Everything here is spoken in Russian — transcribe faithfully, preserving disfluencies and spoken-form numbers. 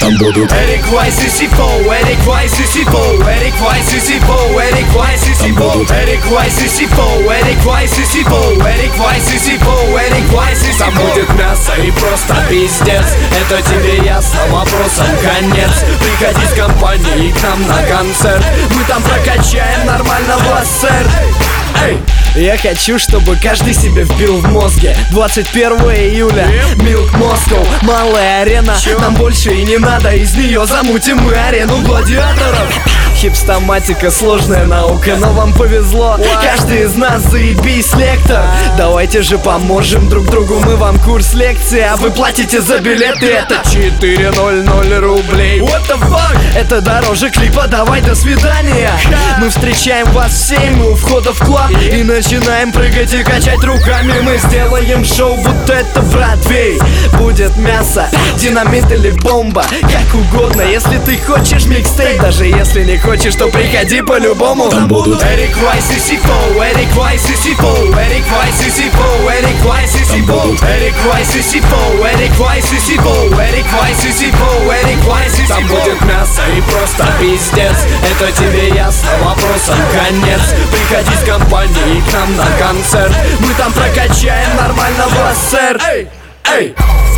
Там будут Эрик Вайс и Сифо, Эрик Вайс и Сифо, Эрик Вайс и Сифо, Эрик Вайс и Сифо, Эрик Вайс и Сифо, Эрик Вайс и Сифо, Эрик Вайс и Сифо, Эрик Вайс и Сифо. Там будет мясо и просто пиздец. Это тебе ясно, вопросом конец. Приходи с компанией к нам на концерт. Мы там прокачаем нормального, сэр. Эй! Я хочу, чтобы каждый себе вбил в мозге двадцать первого июля, Milk Moscow, малая арена. Нам больше и не надо, из нее замутим мы арену гладиаторов. Хипстоматика сложная наука, но вам повезло, каждый из нас заебись лектор. Давайте же поможем друг другу, мы вам курс лекции, а вы платите за билеты. Это четыре ноль ноль рублей. What the fuck? Это дороже клипа, давай до свидания. Мы встречаем вас в семь у входа в клуб и начинаем прыгать и качать руками. Мы сделаем шоу, будто это Бродвей. Будет мясо, динамит или бомба, как угодно. Если ты хочешь микстейп, даже если не хочешь, то приходи по-любому. Там будут Эрик Вайс и Сифо, Эрик Вайс и Сифо, Эрик Вайс и Сифо, Эрик Вайс и Сифо, Эрик Вайс и Сифо, Эрик Вайс и Сифо, Эрик Вайс и Сифо, Эрик Вайс и Сифо. Там будет мясо и просто пиздец. Это тебе ясно, вопросом конец. Приходи с компанией к нам на концерт. Мы там прокачаем нормального, сэр. Эй! Эй!